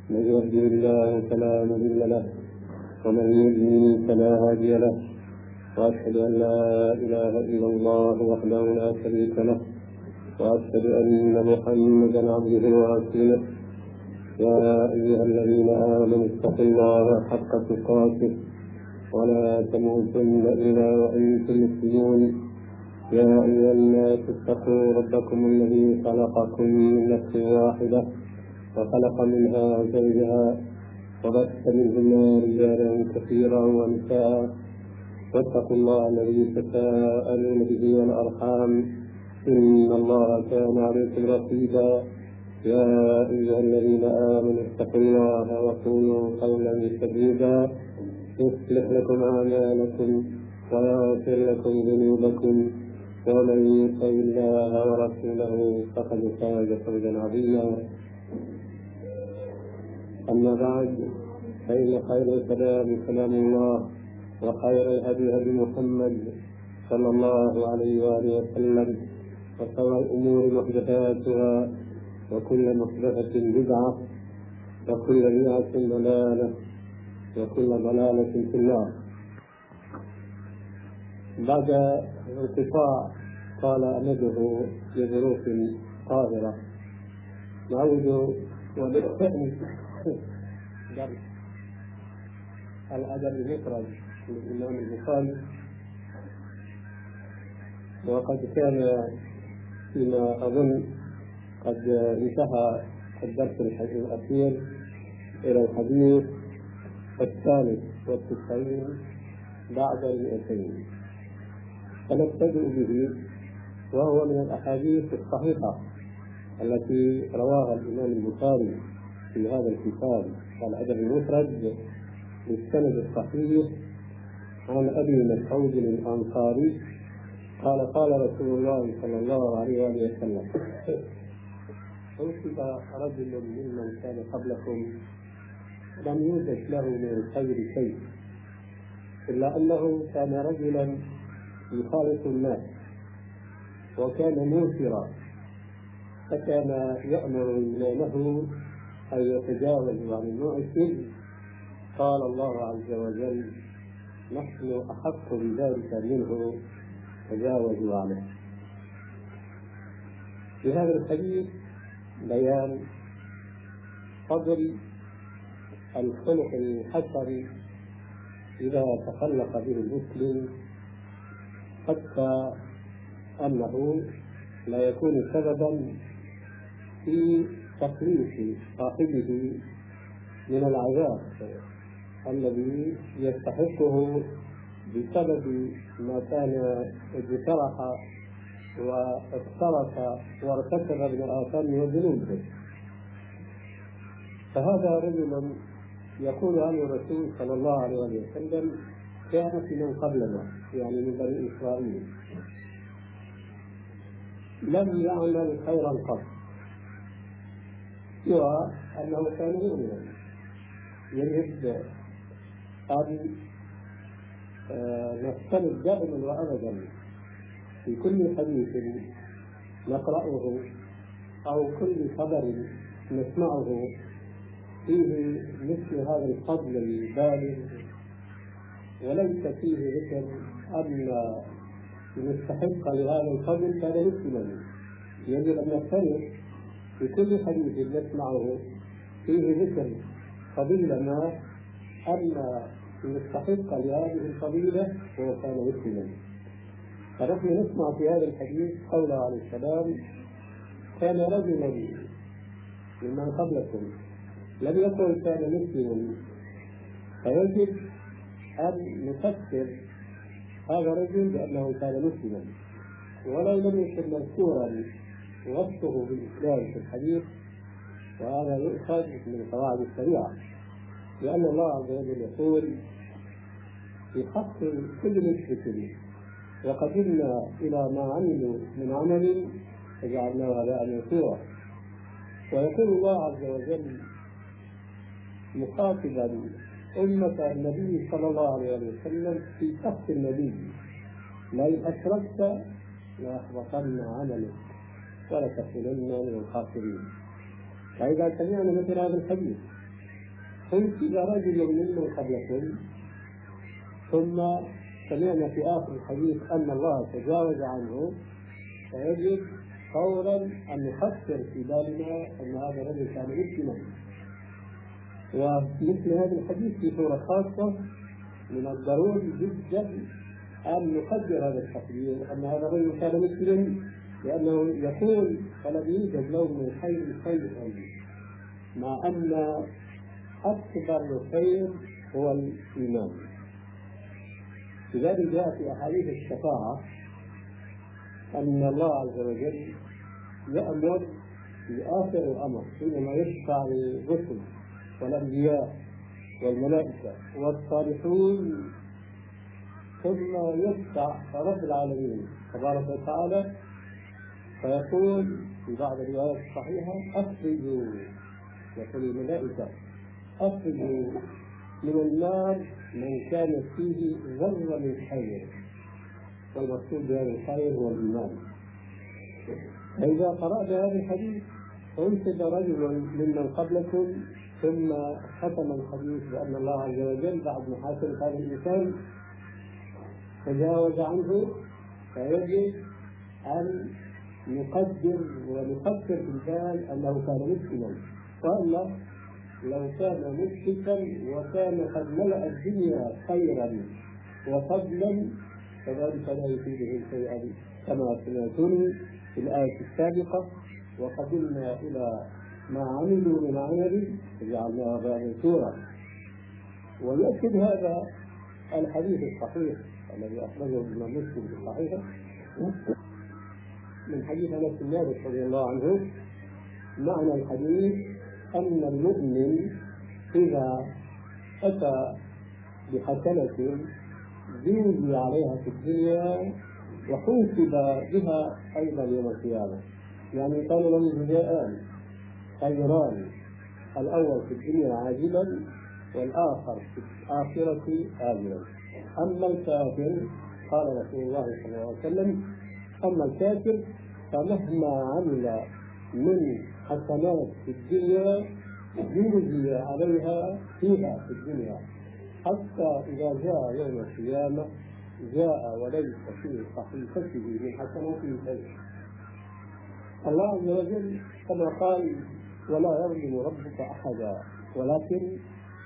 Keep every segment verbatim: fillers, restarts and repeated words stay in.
من يهده الله فلا مضل له ومن يضلل فلا هادي له، وأشهد أن لا إله إلا الله وحده لا شريك له، وأشهد أن محمدا عبده ورسوله. يا أيها الذين آمنوا اتقوا الله حق تقاته ولا تموتن إلا وأنتم مسلمون. يا أيها الناس اتقوا ربكم الذي خلقكم من نفس واحدة وخلق منها زوجها وبث منهما رجالا كثيرا ونساء، واتقوا الله الذي تساءلون به والأرحام إن الله كان عليكم رقيبا. يا أيها الذين آمنوا اتقوا الله وقولوا قولا سديدا يصلح لكم أعمالكم ويغفر لكم ذنوبكم، ومن يطع الله ورسوله فقد فاز فوزا عظيما. أما بعد، فإن خير الكلام كلام الله، وخير الهدي هدي محمد صلى الله عليه وآله وسلم، وشر الأمور محدثاتها، وكل محدثة بدعة، وكل بدعة ضلالة، وكل ضلالة في النار. بعد انقطاع طال أمده لظروف قاهرة، نعود ونستأنف درس الأدب المفرد للإمام البخاري، وقد كان فيما أظن قد انتهى الدرس الأخير إلى الحديث الثالث والتسعين بعد المئتين، فنبتدئ به، وهو من الأحاديث الصحيحة التي رواها الإمام البخاري في هذا الكتاب الأدب المفرد بالسند الصحيح عن أبي مسعود الأنصاري قال: قال رسول الله صلى الله عليه وسلم: أوصف رجل ممن كان قبلكم لم يوجد له من الخير شيء، إلا أنه كان رجلا يخالط الناس، وكان موسرا، فكان يأمر إمامه أن يتجاوز عن المعسر. قال الله عز وجل: نحن أحق بذلك منه، تجاوزوا عنه. في هذا الحديث بيان فضل الخلق الحسن إذا تخلق به المسلم، حتى أنه لا يكون سببا في تخليص صاحبه من العذاب الذي يستحقه بسبب ما كان اجترح واقترف وارتكب من الآثام والذنوب. فهذا رجل يقول عنه الرسول صلى الله عليه وسلم: كان في من قبلنا، يعني من بني إسرائيل، لم يعمل خيرا قط، سوى أنه كان مؤمنا. يجب أن نستند دائما وأبدا في كل حديث نقرأه أو كل خبر نسمعه فيه مثل هذا الفضل البالغ، وليس فيه ذكر أن المستحق لهذا الفضل كان مسلما. يجب أن نستند في كل حديث نسمعه فيه ذكر فضيلة ما، أن المستحق لهذه الفضيلة هو كان مسلما. فنحن نسمع في هذا الحديث قوله عليه السلام: كان رجلا ممن قبلكم، لم يكن كان مسلما. فيجب أن نفسر هذا الرجل بأنه كان مسلما، ولو لم يكن مذكورا وصفه بالإسلام في الحديث، وهذا يؤخذ من قواعد الشريعة، لأن الله عز وجل يقول في حق كل مشرك: وقدمنا إلى ما عملوا من عمل فجعلناه هباء منثورا. ويقول الله عز وجل مخاطبا أمة النبي صلى الله عليه وسلم في شخص النبي: لئن أشركت ليحبطن عملك ولتكونن من الخاسرين. فإذا سمعنا مثل هذا الحديث أنسب رجل ممن قبلكم ثم سمعنا في آخر الحديث أن الله تجاوز عنه، فيجب فورا أن نفكر في بالنا أن هذا الرجل كان مسلما. ومثل هذا الحديث في صورة خاصة من الضروري جدا أن نقدر هذا التقدير أن هذا الرجل كان مسلما، لأنه يقول فلم يوجد له من الخير شيئا، مع أن أكبر الخير هو الإيمان. لذلك جاء في أحاديث الشفاعة أن الله عز وجل يأمر في آخر الأمر حينما يشفع للرسل والأنبياء والملائكة والصالحون، ثم يشفع رب العالمين تبارك وتعالى فيقول في بعض الروايات الصحيحة أخرجوا، يقول الملائكة أخرجوا من النار من كان فيه ذرة من خير، والمقصود بهذا الخير هو الإيمان. فإذا قرأت هذا الحديث أنسب رجل ممن قبلكم ثم ختم الحديث بأن الله عز وجل بعد محاسبة هذا الإنسان تجاوز عنه، فيجب أن نقدر ونفكر في البال أنه كان مسلما، وألا لو كان مشركا وكان قد ملأ الدنيا خيرا وفضلا فذلك لا يفيده شيئا كما سمعتم في الآية السابقة: وقدمنا إلى ما عملوا من عمل فجعلناه هباء منثورا. ويؤكد هذا الحديث الصحيح الذي أخرجه الإمام مسلم في صحيحه من حديث أنس بن مالك رضي الله عنه. معنى الحديث أن المؤمن إذا أتى بحسنة زيد عليها في الدنيا وحوسب بها أيضا يوم القيامة، يعني كان له جزاءان خيران، الأول في الدنيا عاجلا والآخر في الآخرة آجلا. أما الكافر قال رسول الله صلى الله عليه وسلم: أما الكافر فمهما عمل من حسنات في الدنيا يجزي عليها فيها في الدنيا، حتى إذا جاء يوم القيامة جاء وليس في صحيفته من حسناته شيء. الله عز وجل كما قال: ولا يظلم ربك أحدا، ولكن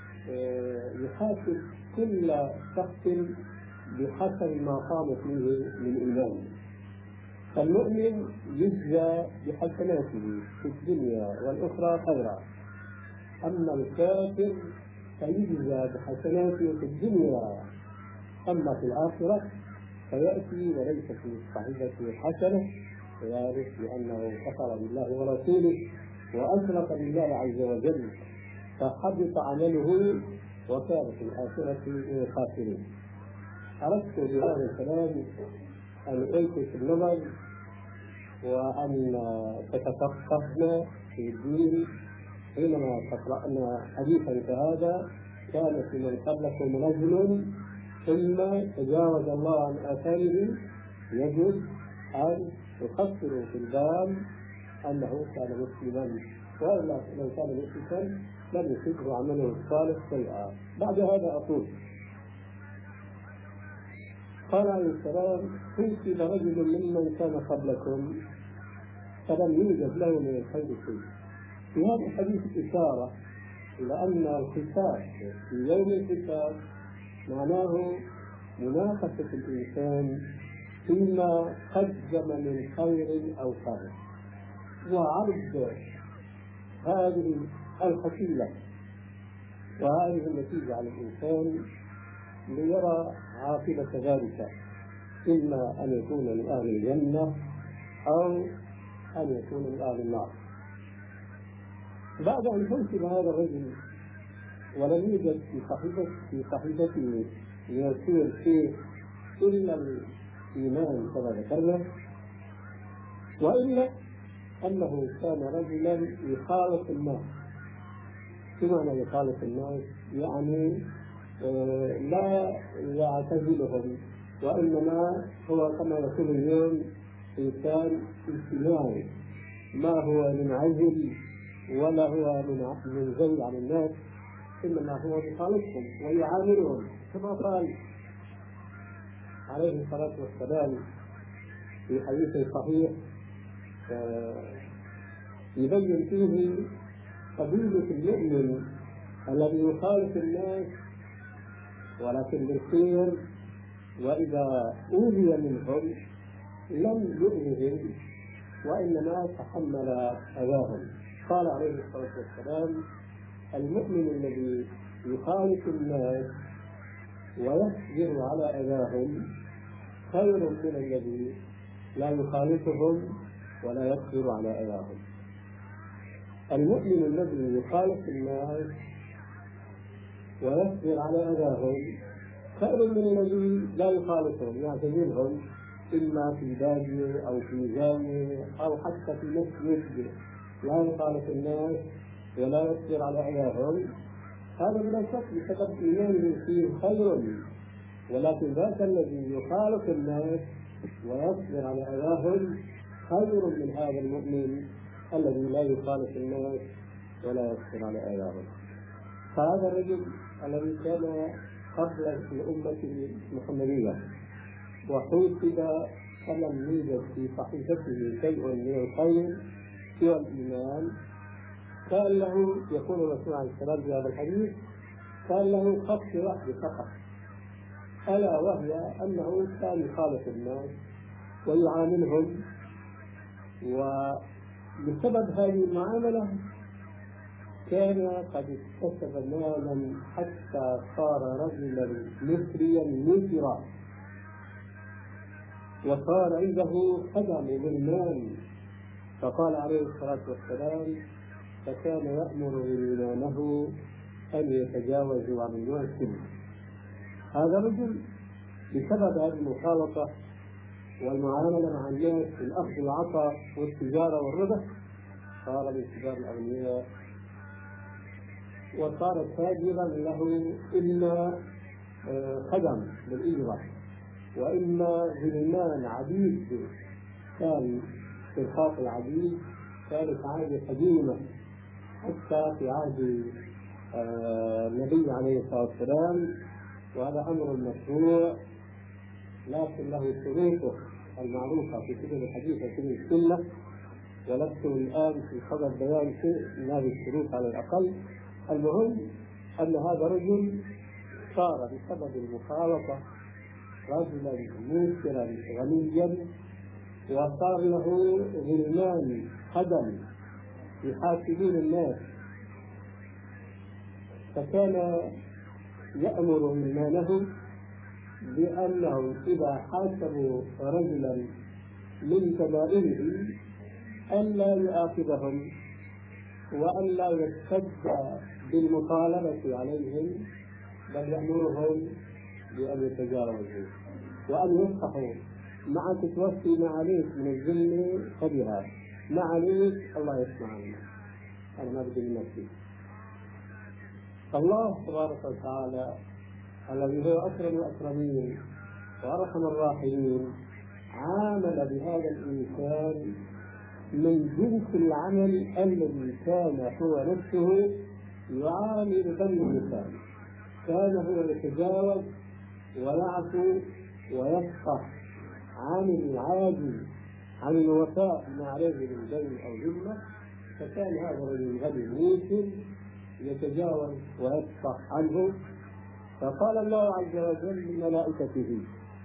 يحاسب كل شخص بحسب ما قام فيه من إيمان. فالمؤمن يجزى بحسناته في الدنيا والأخرى خيرا، أما الكافر فيجزى بحسناته في الدنيا، أما في الآخرة فيأتي وليس في صحيفته حسنة، وذلك لأنه كفر بالله ورسوله وأشرك بالله عز وجل فحبط عمله وكان في الآخرة من الخاسرين. أردت بهذا الكلام أن ألفت النظر وأن تتفقهنا في الدين حينما قرأنا حديثا كهذا: كان في من قبلكم رجل ثم تجاوز الله عن آثاره. يجب أن يفكروا في البال أنه كان مسلما، وإلا لو كان مسلما لم يصبه عمله الصالح شيئا. بعد هذا أقول: قال عليه السلام: أنسب رجل ممن كان قبلكم فلم يوجد له من الخير شيء. في هذا الحديث إشارة إلى أن الحساب في يوم الحساب معناه مناقشة الإنسان فيما قدم من خير أو شر، وعرض هذه الحصيلة وهذه النتيجة على الإنسان ليرى عاقبة ذلك، إما أن يكون من أهل الجنة أو أن يكون من أهل النار. بعد أن حسب هذا الرجل ولم يوجد في صحيفته في صحيفته ليصير فيه إلا الإيمان كما ذكرنا، وإلا أنه كان رجلا يخالط الناس. بمعنى يخالط الناس يعني آه لا يعتزلهم، وإنما هو كما يقول اليوم إنسان اجتماعي، ما هو منعزل ولا هو منزوي عن الناس، إنما هو بخالقهم ويعاملهم كما قال عليه الصلاة والسلام في حديث صحيح يبين فيه قضية المؤمن الذي يخالف الناس ولكن بالخير، وإذا أوذي منهم لم يؤذهم وإنما تحمل أذاهم. قال عليه الصلاة والسلام: المؤمن الذي يخالف الناس ويصبر على أذاهم خير من الذي لا يخالفهم ولا يصبر على أذاهم. المؤمن الذي يخالف الناس ويصبر على أذاهم خير من الذي لا يخالفهم، يعتزلهم إما في بادية أو في جامع أو حتى في مسجد، لا يخالف الناس ولا يصبر على أذاهم. هذا بلا شك بسبب إيمانه فيه خير، ولكن ذاك الذي يخالف الناس ويصبر على أذاهم خير من هذا المؤمن الذي لا يخالف الناس ولا يصبر على أذاهم. فهذا الرجل الذي كان قبل الأمة المحمدية وحوسب فلم يوجد في صحيفته شيء من الخير سوى الإيمان، كان له، يقول الرسول عليه السلام في هذا الحديث، كان له خط واحد فقط، ألا وهي أنه كان يخالف الناس ويعاملهم، وبسبب هذه المعاملة كان قد اكتسب مالا حتى صار رجلا مصريا مجرا، وصار عنده خدم بالمال. فقال عليه الصلاة والسلام: فكان يأمر غلمانه أن يتجاوزوا عن الناس. هذا الرجل بسبب هذه المخالطة والمعاملة مع الناس في الأخذ والعطاء والتجارة والربح صار من كبار الأغنياء، وصار تاجرا له إما خدم بالإجرة وإما غلمان عبيد، كان في الخاص العبيد كانت عادة قديمة حتى في عهد النبي عليه الصلاة والسلام، وهذا أمر مشروع لكن له شروطه المعروفة في كتب الحديث وكتب السنة، ولست الآن في صدد بيان شيء من هذه الشروط على الأقل. المهم أن هذا الرجل صار بسبب المخالطة رجلا موسرا غنيا، وصار له غلمان خدم يحاسبون الناس، فكان يأمر غلمانه بأنه إذا حاسبوا رجلا من كبائره ألا يؤاخذهم وألا يشتد بالمطالبة عليهم، بل يأمرهم بأن يتجاوزوا وأن يصفحوا. معك توفي ما عليك من الذل خبرها، ما عليك الله يسمع عنك، أنا ما بدي من نفسي. الله تبارك وتعالى الذي هو أكرم الأكرمين وأرحم الراحمين عامل بهذا الإنسان من جنس العمل الذي كان هو نفسه يعامل بني الإنسان، كان هو يتجاوز ويعفو ويصفح عن العاجز عن الوفاء ما عليه من دين أو ذمة، فكان هذا الرجل غني موسم يتجاوز ويصفح عنه. فقال الله عز وجل لملائكته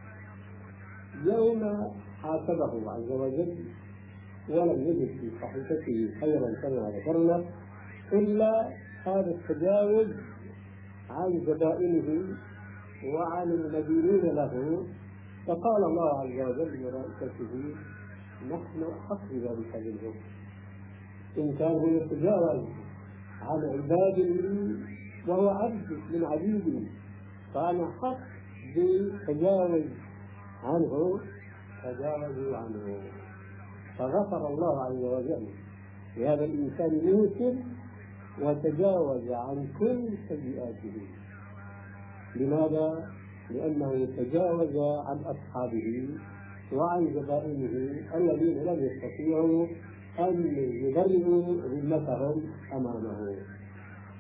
يوم حاسبه عز وجل ولم يجد في صحيفته خيرا كما ذكرنا إلا هذا التجاوز عن زبائنه وعن المدينين له، فقال الله عز وجل لملائكته نحن أحق بذلك منه. إن كان هو يتجاوز عن عباده وهو عبد من عبيدي فأنا حق بالتجاوز عنه، تجاوزوا عنه. فغفر الله عز وجل لهذا الإنسان موسم وتجاوز عن كل سيئاته. لماذا؟ لأنه تجاوز عن أصحابه وعن زبائنه الذين لم يستطيعوا أن يبرئوا ذمتهم أمامه.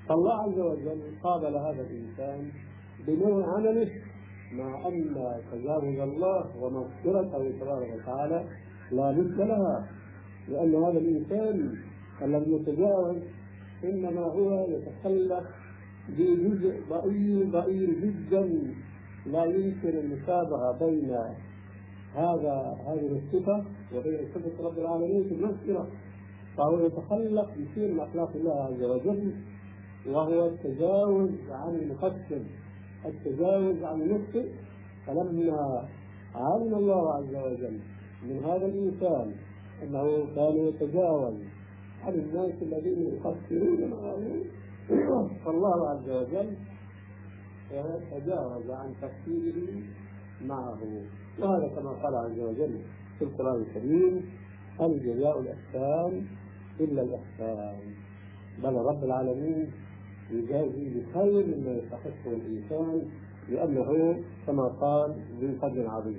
فالله عز وجل قابل هذا الإنسان بنوع عمله، مع أن تجاوز الله ومغفرته تبارك وتعالى لا مثل لها، لأن هذا الإنسان الذي يتجاوز إنما هو يتخلق بجزء ضئيل ضئيل جدا لا يمكن المشابهة بين هذا هذه الصفة وبين صفة رب العالمين في المغفرة، فهو يتخلق بشيء من أخلاق الله عز وجل، وهو التجاوز عن المقصر، التجاوز عن المخطئ. فلما علم الله عز وجل من هذا الإنسان أنه كان يتجاوز عن الناس الذين يقصرون معه، فالله عز وجل تجاوز عن تقصيره معه. وهذا كما قال عز وجل في القرآن الكريم: هل جزاء الإحسان إلا الإحسان. بل رب العالمين يجازي بخير مما يستحقه الإنسان، لأنه كما قال ذو فضل عظيم.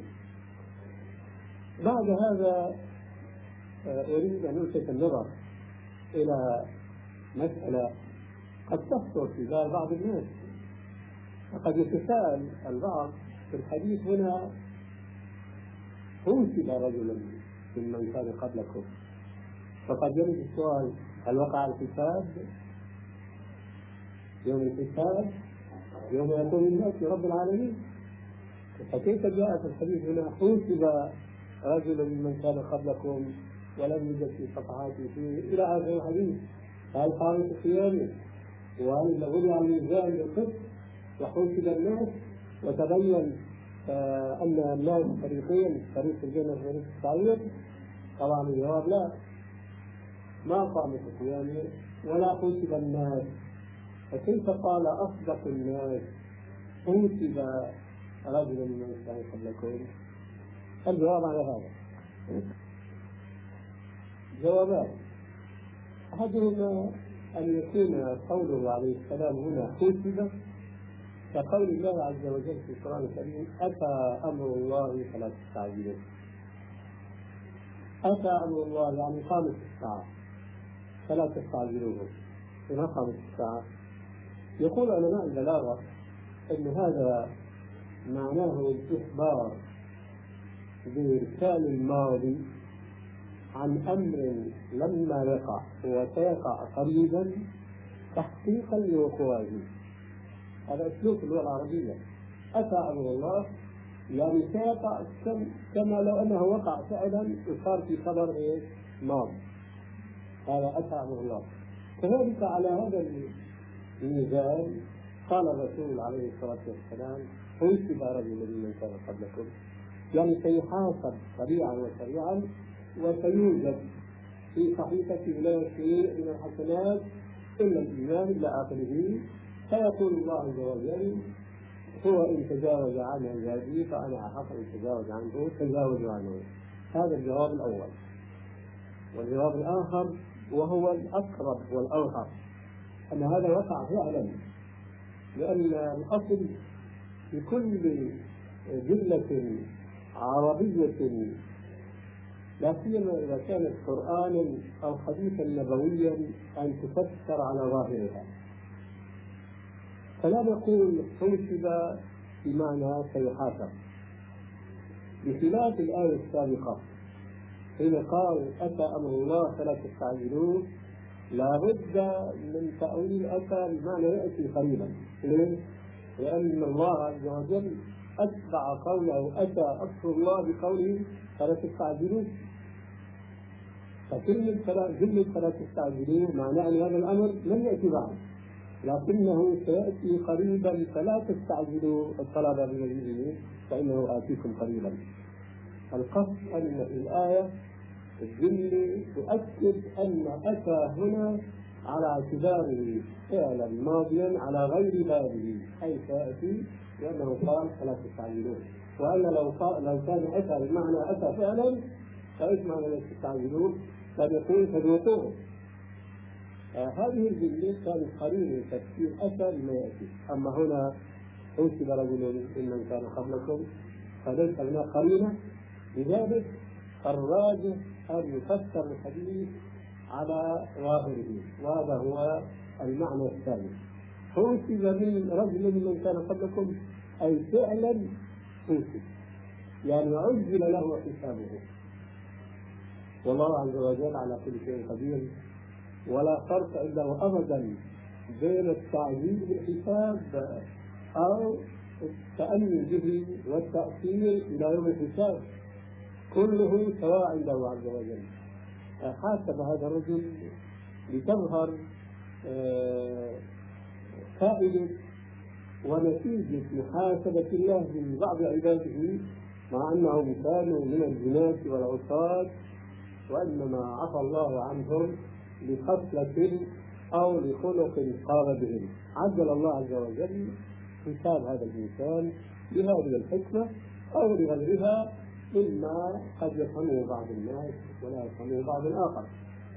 بعد هذا أريد أن ألفت النظر إلى مسألة قد تخطر في بال بعض الناس، وقد يتساءل البعض في الحديث هنا: حوسب رجلا ممن كان قبلكم. فقد يرد السؤال: هل وقع الحساب يوم الحساب يوم يقول الناس لرب العالمين؟ فكيف جاء في الحديث هنا: حوسب رجلا ممن كان قبلكم ولم يوجد في صفحاته إلى آخر الحديث؟ هل قامت قيامه؟ وهل وضع الميزان بالقسط وحوسب الناس وتبين آه أن الناس فريقين، فريق الجنة وفريق السعير؟ طبعا الجواب لا، ما قامت قيامه ولا حوسب الناس. فكيف قال أصدق الناس حوسب رجلا من كان قبلكم؟ الجواب على هذا جوابان: أحدهما أن يكون قوله عليه السلام هنا حوسب كقول الله عز وجل في القرآن الكريم: أتى أمر الله فلا تستعجلوه. أتى أمر الله يعني قامت الساعة فلا تستعجلوه. إذا قامت الساعة، يقول علماء البلاغة أن هذا معناه الإخبار بإرسال الماضي عن أمر لما يقع وسيقع قريبا تحقيقا لوقوعه. هذا أسلوب اللغة العربية. أتى أمر الله يعني سيقع كما لو أنه وقع فعلا وصار في خبر إيه؟ ماضي. هذا أتى أمر الله. كذلك على هذا الميزان قال الرسول عليه الصلاة والسلام: حوسب رجل من كان قبلكم، يعني سيحاسب سريعا وسريعا وسيوجد في صحيفته لا شيء من الحسنات إلا الإيمان إلى آخره. فيقول الله عز وجل: هو إن تجاوز عن عبادي فأنا أحق أن تجاوز عنه تجاوز عنه. هذا الجواب الأول. والجواب الآخر وهو الأقرب والأظهر أن هذا وقع فعلا، لأن الأصل في كل جملة عربية لا سيما إذا كانت قرآنا أو حديثا نبويا أن تفسر على ظاهرها. فلا نقول حوسب بمعنى سيحاسب، بخلاف الآية السابقة حين قال: أتى أمر الله فلا تستعجلوه. لا بد من تأويل أتى بمعنى يأتي قريبا. ليه؟ لأن الله عز وجل أتبع قوله أتى أمر الله بقوله فلا تستعجلوه. فكلمة فلا تستعجلوه معناه أن هذا الأمر لم يأتي بعد، لكنه سيأتي قريبا، فلا تستعجلوا الطلب بمجيئه فإنه آتيكم قريبا. القصد أن الآية الجملة تؤكد أن أتى هنا على اعتباره فعلا ماضيا على غير بابه، أي سيأتي لأنه قال فلا تستعجلوه. وأن لو لو كان أتى بمعنى أتى فعلا فإيش معنى لا تستعجلوه؟ قد يكون فذوقوه. آه هذه الجملة كانت قرينة تفسير أتى لما يأتي. أما هنا حوسب رجل ممن كان قبلكم فليس هنا قرينة، لذلك الراجح أن يفسر الحديث على ظاهره، وهذا هو المعنى الثاني، حوسب من رجل من كان قبلكم، أي فعلا حوسب، يعني عجل له حسابه. والله عز وجل على كل شيء قدير، ولا فرق عنده أبدا بين التعجيل بالحساب أو التأني به والتأخير إلى يوم الحساب، كله سواء عنده عز وجل. حاسب هذا الرجل لتظهر فائدة ونتيجة محاسبة الله من بعض عباده، مع أنهم كانوا من الجناة والعصاة، وإنما عفى الله عنهم لخصلة أو لخلق قام بهم. عجل الله عز وجل حساب هذا الإنسان بهذه الحكمة أو لغيرها، إما قد يفهمه بعض الناس ولا يفهمه بعض الآخر.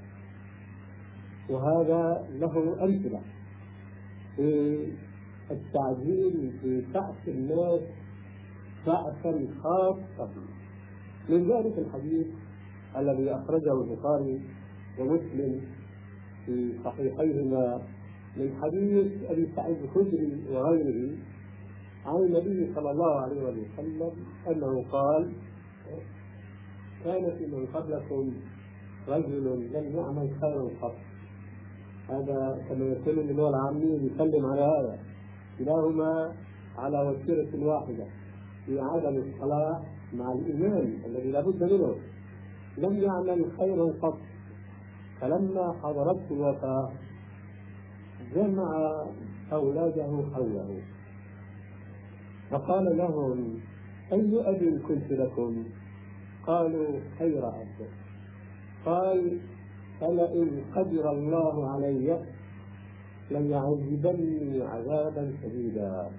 وهذا له أمثلة في التعجيل في بعث الناس بعثا خاصا. من ذلك الحديث الذي أخرجه البخاري ومسلم في صحيحيهما من حديث أبي سعيد الخدري وغيره عن النبي صلى الله عليه وسلم أنه قال: كان في من قبلكم رجل لم يعمل خيرا قط. هذا كما يقول الإمام العامي يسلم على هذا، كلاهما على وتيرة واحدة في عدم الصلاح مع الإيمان الذي لا بد منه. لم يعمل خيرا قط، فلما حضرته الوفاة جمع أولاده حوله فقال لهم: أي أب كنت لكم؟ قالوا: خير أب. قال: فلئن قدر الله علي ليعذبني عذابا شديدا،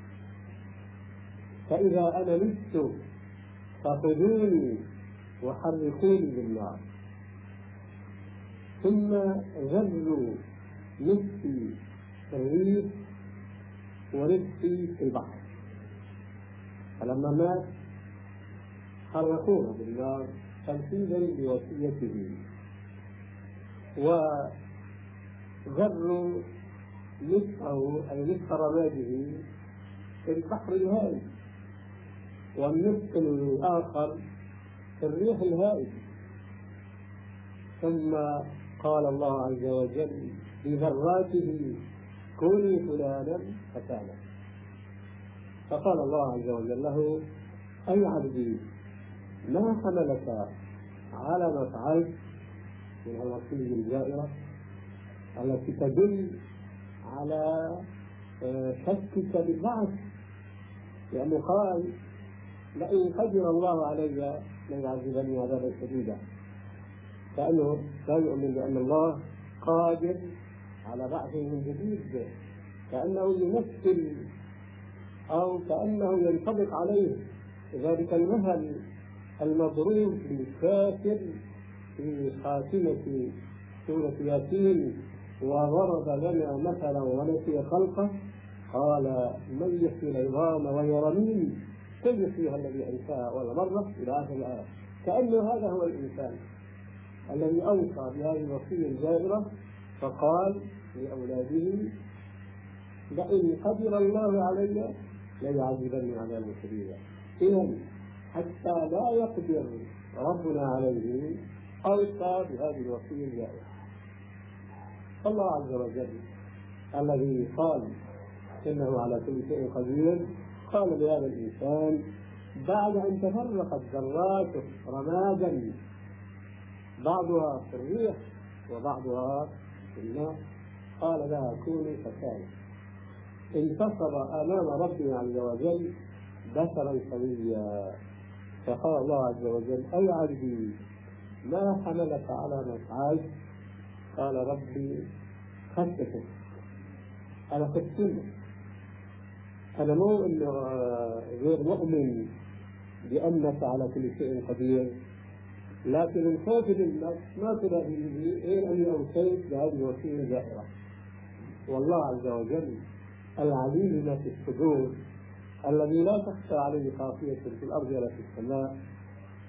فإذا أنا مت فخذوني وحرقوني بالنار، ثم غروا نفسي في الريح ونفسي في البحر. فلما مات حرقوه بالنار تنفيذا لوصيته، وغروا نصفه أي نصف رماده في البحر الهائج، والنصف الآخر في الريح الهائج. ثم قال الله عز وجل بذراته: كوني فلانا فكان. فقال الله عز وجل له: أي عبدي، ما حملك على ما فعلت من الوصية الجائرة التي تدل على شكك بالبعث؟ لأنه قال: لئن قدر الله علي ليعذبني عذابا شديدا، كأنه لا يؤمن بأن الله قادر على بعثه من جديد، كأنه يمثل أو كأنه ينطبق عليه ذلك المثل المضروب للكافر في خاتمة سورة ياسين: وضرب لنا مثلا ونسي خلقه قال من يحيي العظام وهي رميم قل يحييها الذي أنشاها أول مرة إلى آخر الآية. كأنه هذا هو الإنسان الذي أوصى بهذه الوصية الجائرة، فقال لأولاده: لئن قدر الله علي ليعذبني عذابا شديدا. إذن حتى لا يقدر ربنا عليه أوصى بهذه الوصية الجائرة. الله عز وجل الذي قال إنه على كل شيء قدير قال لهذا الإنسان بعد أن تفرقت ذراته رمادا، بعضها في الريح وبعضها في الماء، قال لها: كوني فكانت. انتصب أمام ربه عز وجل بشرا سويا، فقال الله عز وجل: أي عبدي، ما حملك على ما فعلت؟ قال: ربي خشيتك، أنا خشيتك، أنا مو إنه غير مؤمن بأنك على كل شيء قدير، لكن الخوف للنفس ما تلاقي غير أني أوصيت بهذه الوصية الجائرة. والله عز وجل العليم بما في الصدور الذي لا تخفى عليه خافية في الأرض ولا في السماء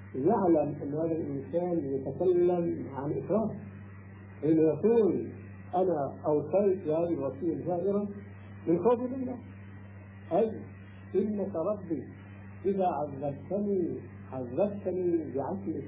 يعلم أن هذا الإنسان يتكلم عن إكراه، حين يقول: أنا أوصيت هذه الوصية الجائرة من خوف الله، أي إنك ربي إذا عذبتني عذبتني بعدلك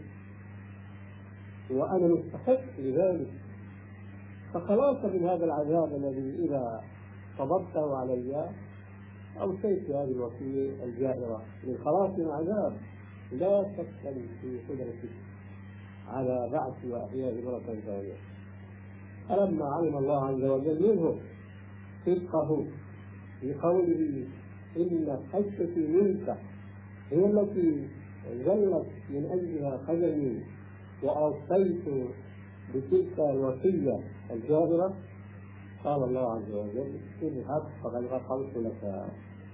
وأنا مستحق لذلك، فخلاص من هذا العذاب الذي إذا صبرته علي أوصيت هذه الوصية الجائرة للخلاص من العذاب. لا شك في قدرتك على بعث وإحياء مرة ثانية. فلما علم الله عز وجل منه صدقه في قوله إن خشيتي منك هي التي ظلت من أجلها خجلي وأوصيت بتلك الوصية الجابرة، قال الله عز وجل اذهب فقد غفرت لك.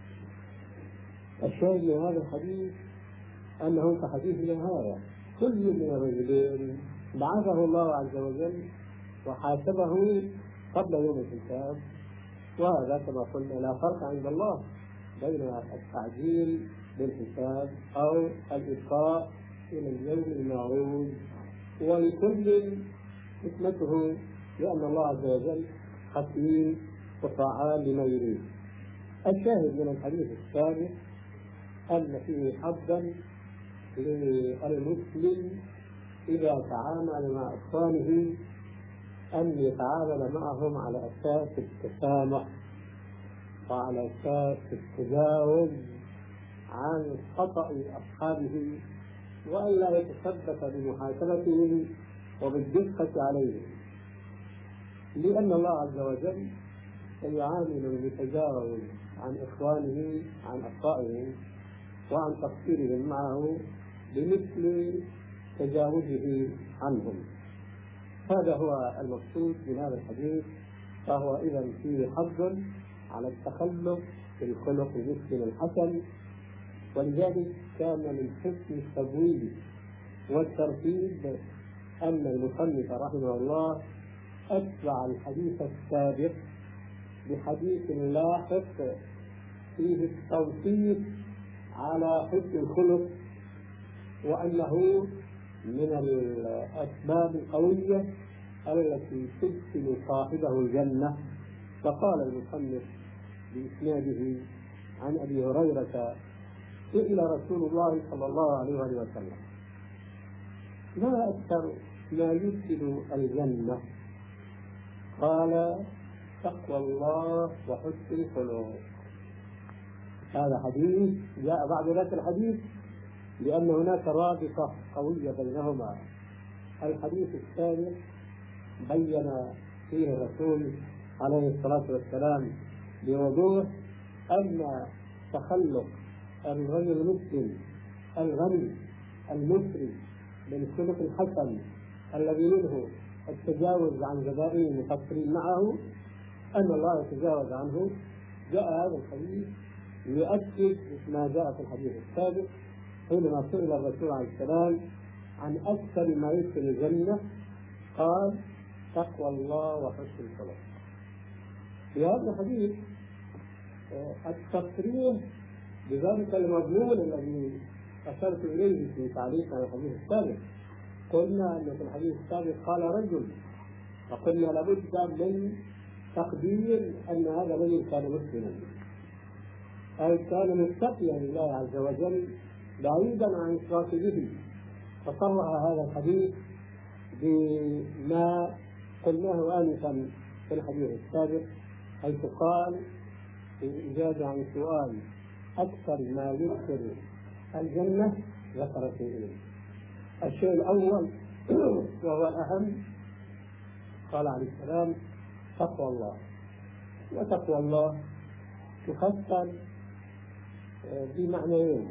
الشاهد من هذا الحديث أنه كحديث النهاية كل من الرجلين بعثه الله عز وجل وحاسبه قبل يوم الحساب، وهذا كما قلنا لا فرق عند الله بين التعجيل بالحساب أو الإبقاء إلى اليوم الموعود، ولكل حكمته لأن الله عز وجل حكيم وفعال لما يريد. الشاهد من الحديث السابق أن فيه حظا للمسلم إذا تعامل مع إخوانه أن يتعامل معهم على أساس التسامح وعلى أساس التجاوز عن خطأ أصحابه، وألا يتثبت بمحاسبتهم وبالدقة عليهم، لأن الله عز وجل يعامل المتجاوز عن إخوانه عن أخطائهم وعن تقصيرهم معه بمثل تجاوزه عنهم. هذا هو المقصود من هذا الحديث. فهو إذا فيه حظ على التخلق في الخلق المسلم الحسن، ولذلك كان من حسن التبويب والترتيب أن المصنف رحمه الله أتبع الحديث السابق بحديث لاحق فيه التوصيف على حسن الخلق، وأنه من الأسباب القوية التي تدخل صاحبه الجنة. فقال المصنف بإسناده عن أبي هريرة سئل رسول الله صلى الله عليه وسلم ما أكثر ما يدخل الجنة؟ قال تقوى الله وحسن الخلق. هذا حديث جاء بعد ذاك الحديث لأن هناك رابطة قوية بينهما. الحديث الثاني بين فيه الرسول عليه الصلاة والسلام بوضوح أن تخلق الرجل المسلم الغني المسري بالخلق الحسن الذي منه التجاوز عن جزائر المقصرين معه أن الله يتجاوز عنه. جاء هذا الحديث يؤكد ما جاء في الحديث السابق حينما سئل الرسول عليه السلام عن أكثر ما يدخل الجنة قال تقوى الله وحسن الخلق. في هذا الحديث التصريح بذلك المضمون الذي أشرت إليه في تعليق على الحديث السابق. قلنا أن في الحديث السابق قال رجل، وقلنا لابد من تقدير أن هذا الرجل كان مسلما أي كان متقيا لله عز وجل بعيدا عن إشراك به. فصرح هذا الحديث بما قلناه آنفا في الحديث السابق، حيث قال في الإجابة عن سؤال أكثر ما يدخل الجنة ذكر شيئين. الشيء الأول وهو الأهم قال عليه السلام تقوى الله. وتقوى الله تفسر بمعنيين،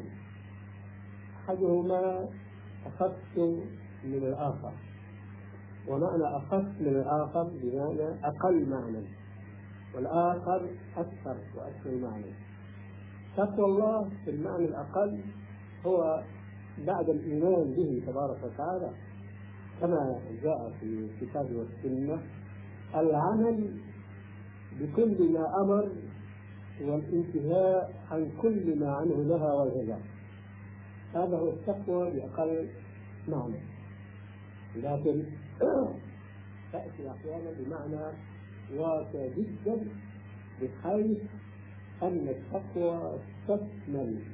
أحدهما أخف من الآخر، ومعنى أخف من الآخر بمعنى أقل معنى، والآخر أكثر وأكثر معنى. تقوى الله في المعنى الأقل هو بعد الإيمان به تبارك وتعالى كما جاء في الكتاب والسنة العمل بكل ما أمر والانتهاء عن كل ما عنه نهى وزجر. هذا هو التقوى بأقل معنى، لكن تأتي أحيانا بمعنى واسع جدا، بحيث أن التقوى تشمل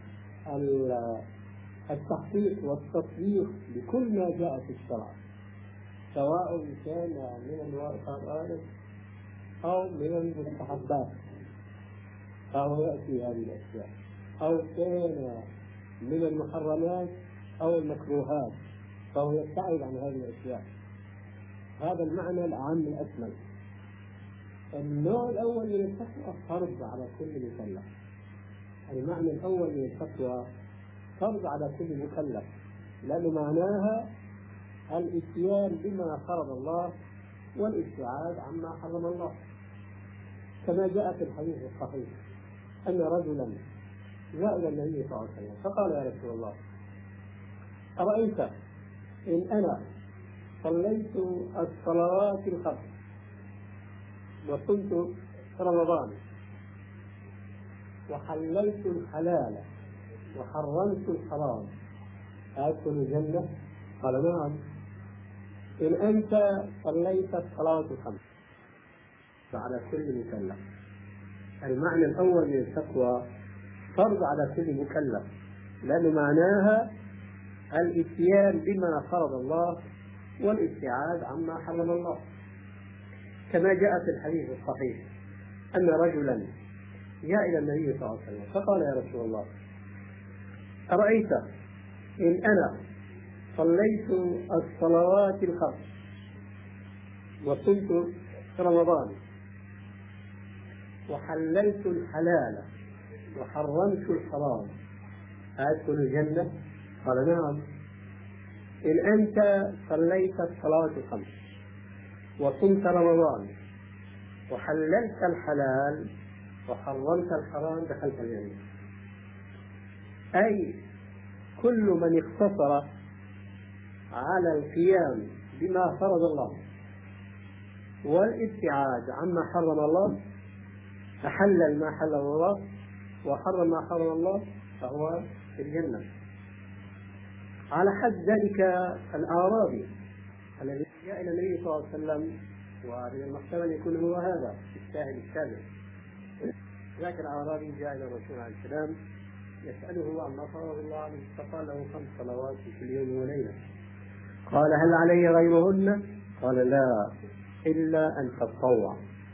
التحقيق والتطبيق بكل ما جاء في الشرع، سواء كان من الواجبات أو من المستحبات فهو يأتي هذه الأشياء، أو كان من المحرمات أو المكروهات فهو يبتعد عن هذه الأشياء. هذا المعنى الأعم الأشمل. النوع الأول من التقوى فرض على كل مكلف. المعنى الأول من التقوى فرض على كل مكلف، لأن معناها الاتيان بما فرض الله والابتعاد عما حرم الله، كما جاء في الحديث الصحيح أن رجلا جاء إلى النبي صلى الله عليه وسلم فقال: يا رسول الله، أرأيت إن أنا صليت الصلوات الخمس وصمت رمضان وحللت الحلال وحرمت الحرام أدخل الجنة؟ قال: نعم. إن أنت صليت الصلاة الخمس فعلى كل مكلف. المعنى الأول من التقوى فرض على كل مكلف، لأن معناها الاتيان بما فرض الله والابتعاد عما حرم الله، كما جاء في الحديث الصحيح أن رجلا جاء إلى النبي صلى الله عليه وسلم فقال: يا رسول الله، أرأيت إن أنا صليت الصلوات الخمس وصمت رمضان وحللت الحلال وحرمت الحرام أدخل الجنة؟ قال: نعم. إن أنت صليت الصلاة الخمس وصمت رمضان وحللت الحلال وحرمت الحرام دخلت الجنة. أي كل من اقتصر على القيام بما فرض الله والابتعاد عما حرم الله، فحلل ما حلل الله وحرم ما حرم الله، فهو في الجنة. على حد ذلك الأعرابي الذي جاء إلى النبي صلى الله عليه وسلم، ومن المحتمل يكون هو هذا الشاهد السابق. ذاك الأعرابي جاء إلى الرسول عليه السلام يسأله عما فرض الله عليه، فقال له: خمس صلوات في اليوم وليلة. قال: هل علي غيرهن؟ قال: لا، إلا أن تتطوع.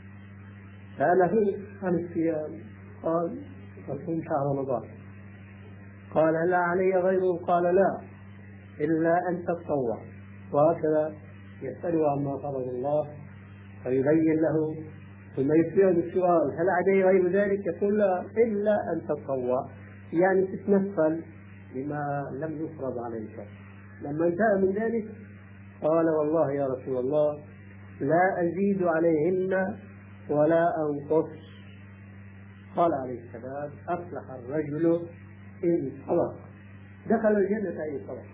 سأله عن الصيام، قال: أصوم شهر رمضان. قال: هل علي غيره؟ قال: لا، إلا أن تتطوع. وهكذا يسأله عما فرض الله فيبين له، ثم يسأله بالسؤال: هل علي غير ذلك؟ يقول: لا، إلا أن تتطوع، يعني تتنفل بما لم يفرض عليك. لما انتهى من ذلك قال: والله يا رسول الله لا أزيد عليهن ولا أنقص. قال عليه السلام: أفلح الرجل إن صدق، دخل الجنة إن صدق.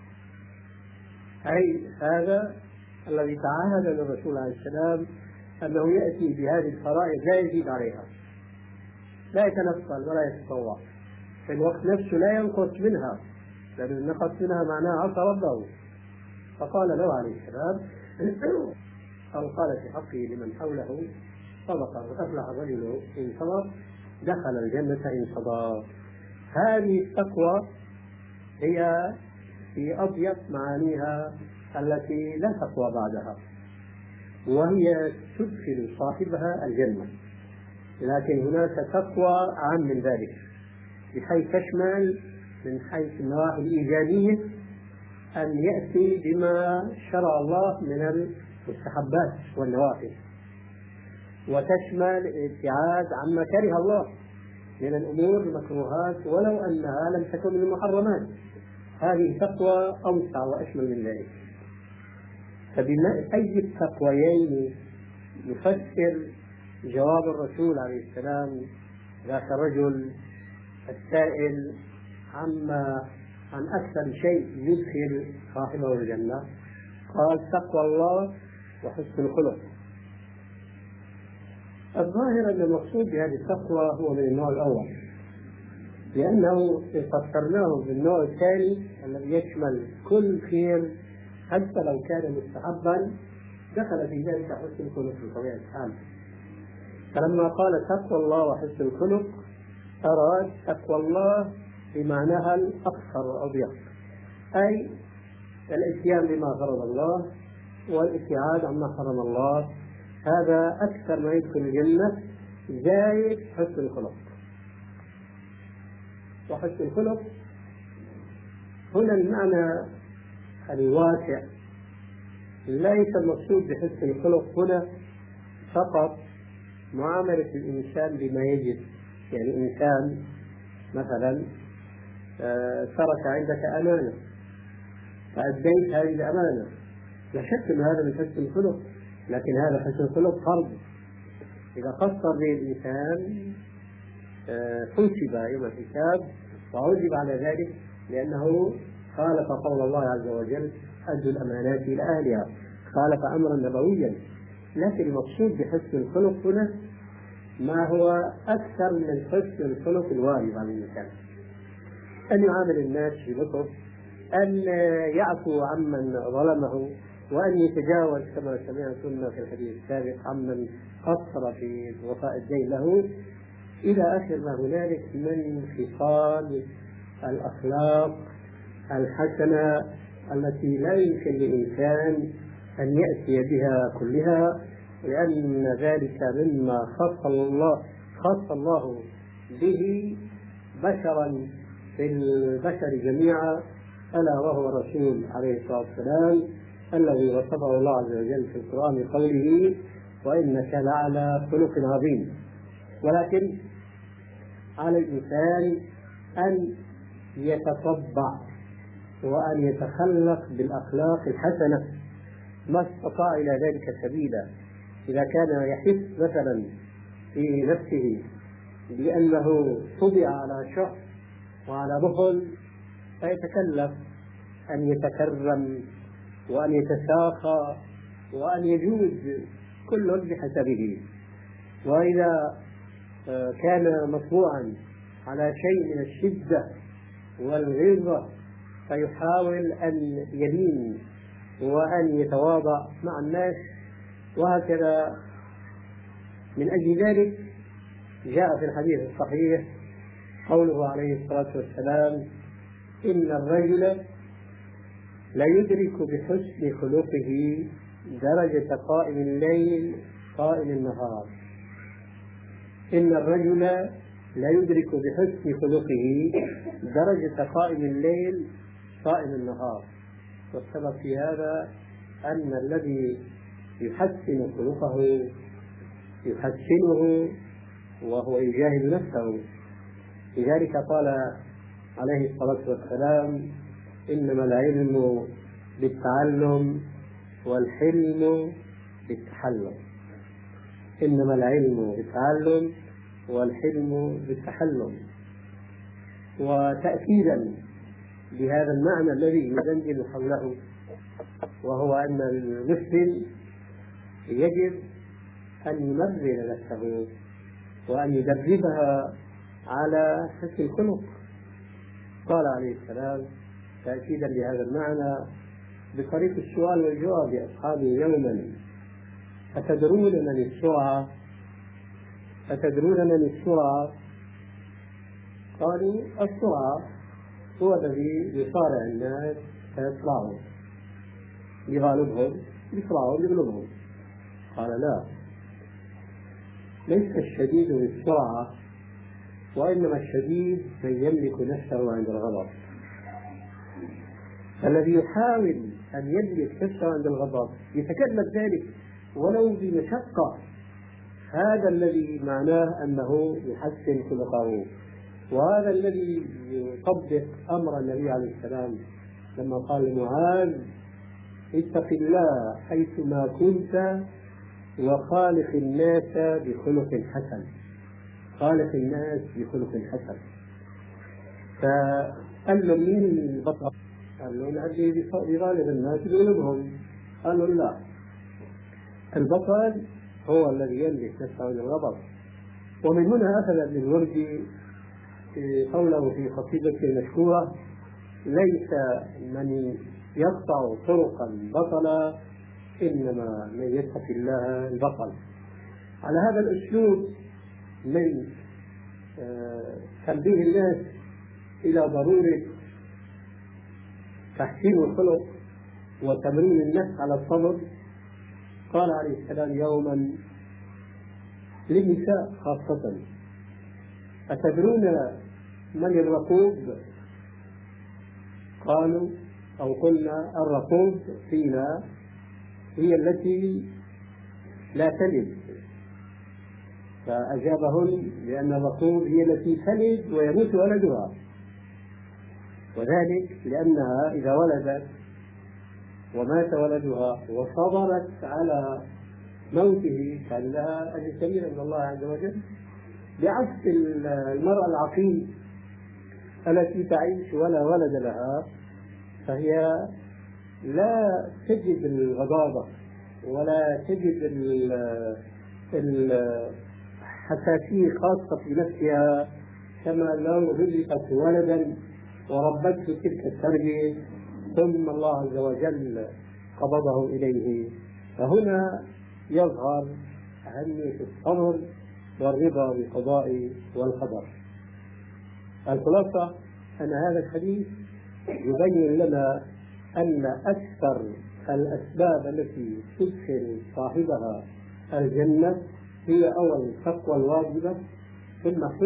أي هذا الذي تعاهد للرسول عليه السلام أنه يأتي بهذه الفرائض لا يزيد عليها، لا يتنفل ولا يتطوع، في الوقت نفسه لا ينقص منها، لأن النقص منها معناه عصى ربه. فقال له عليه السلام أو قال في حقه لمن حوله: صدق، وأفلح الرجل إن صدق، دخل الجنة إن صدق. هذه التقوى هي في أضيق معانيها التي لا تقوى بعدها، وهي تدخل صاحبها الجنة. لكن هناك تقوى أعم من ذلك، بحيث تشمل من حيث النواحي الإيجابية أن يأتي بما شرع الله من المستحبات والنوافل، وتشمل الابتعاد عما كره الله من الأمور المكروهات ولو أنها لم تكن من المحرمات. هذه تقوى أوسع وأشمل من ذلك. فبأي التقويين يفسر جواب الرسول عليه السلام ذاك الرجل السائل عما عن أكثر شيء يدخل صاحبه الجنة؟ قال: تقوى الله وحسن الخلق. الظاهر أن المقصود بهذه التقوى هو من النوع الأول، لأنه فسرناه بالنوع الثاني الذي يشمل كل خير حتى لو كان مستحبا، دخل في ذلك حسن الخلق بطبيعة الحال. فلما قال تقوى الله وحسن الخلق أراد تقوى الله بمعناها الأكثر والأضيق، أي الاتيان بما فرض الله والابتعاد عما حرم الله، هذا أكثر ما يدخل الجنة زائد حسن الخلق. وحسن الخلق هنا المعنى الواسع، ليس المقصود بحسن الخلق هنا فقط معاملة الإنسان بما يجب. يعني إنسان مثلا ترك عندك أمانة فأديت هذه الأمانة، لا شك أن هذا من حسن الخلق، لكن هذا حسن الخلق فرض. إذا قصر به الإنسان حسب يوم الحساب وعذب على ذلك، لأنه خالف قول الله عز وجل أدوا الأمانات إلى أهلها، خالف أمرا نبويا. لكن المقصود بحسن الخلق هنا ما هو أكثر من حسن الخلق الواجب على الإنسان، أن يعامل الناس بلطف، أن يعفو عمن ظلمه، وأن يتجاوز كما سمعتم في الحديث السابق عمن قصر في وفاء الدين له، إلى آخر ما هنالك من خصال الأخلاق الحسنة التي لا يمكن للإنسان أن يأتي بها كلها، لأن ذلك مما خص الله خص الله به بشرا في البشر جميعا، ألا وهو الرسول عليه الصلاة والسلام الذي وصفه الله عز وجل في القرآن بقوله وإنك لعلى خلق عظيم. ولكن على الإنسان أن يتطبع وأن يتخلق بالأخلاق الحسنة ما استطاع إلى ذلك سبيلا. إذا كان يحس مثلا في نفسه بأنه طبع على شح وعلى بخل، فيتكلف أن يتكرم وأن يتساخى وأن يجود كل بحسبه. وإذا كان مطبوعا على شيء من الشدة والغلظة فيحاول أن يلين وأن يتواضع مع الناس، وهكذا. من أجل ذلك جاء في الحديث الصحيح قوله عليه الصلاة والسلام إن الرجل لا يدرك بحسن خلقه درجة قائم الليل قائم النهار. إن الرجل لا يدرك بحسن خلقه درجة قائم الليل قائم النهار. والسبب في هذا أن الذي يحسن خلقه يحسنه وهو يجاهد نفسه. لذلك قال عليه الصلاة والسلام إنما العلم بالتعلم والحلم بالتحلم. إنما العلم بالتعلم والحلم بالتحلم. وتأكيدا بهذا المعنى الذي يدندن حوله، وهو أن المسلم يجب أن يمرن نفسه وأن يدربها على حسن الخلق. قال عليه السلام تأكيدا لهذا المعنى بطريق السؤال والجواب لأصحابه يوما أتدرون من السرعة؟ أتدرون من السرعة؟ قالوا السرعة هو الذي يصارع الناس فيطلعهم، يغالبهم يصرعهم يغلبهم. قال لا، ليس الشديد بالسرعة، وإنما الشديد من يملك نفسه عند الغضب. الذي يحاول أن يملك نفسه عند الغضب يتكلم ذلك ولو بمشقة، هذا الذي معناه أنه يحسن خلقه. وهذا الذي يطبق أمر النبي عليه السلام لما قال لمعاذ اتق الله حيثما كنت وخالق الناس بخلق حسن. خالق الناس بخلق حسن. فقال له مين البطل؟ قال له نأتي بغالب الناس بغلبهم. قال له لا، البطل هو الذي يملك نفسه عند الغضب. ومن هنا أخذ ابن الوردي قوله في قصيدته المشهورة ليس من يقطع طرقا بطلا إنما من يتق الله البطل. على هذا الأسلوب من تنبيه الناس إلى ضرورة تحسين الخلق وتمرين النفس على الصبر، قال عليه السلام يوما للنساء خاصة: أتدرون من الرقوب؟ قالوا أو قلنا الرقوب فينا هي التي لا تلد، فأجابهن بأن الرقوب هي التي تلد ويموت ولدها، وذلك لأنها إذا ولدت ومات ولدها وصبرت على موته كان لها أجر كبير عند الله عز وجل، بعكس المرأة العقيم التي تعيش ولا ولد لها، فهي لا تجد الغضاضة ولا تجد الحساسية خاصة في نفسها كما لو رزقت ولدا وربته تلك التربية ثم الله عز وجل قبضه إليه. فهنا يظهر أهمية الصبر والرضا بالقضاء والقدر. الخلاصة أن هذا الحديث يبين لنا أن أكثر الأسباب التي تدخل صاحبها الجنة هي أول التقوى الواجبة، ثم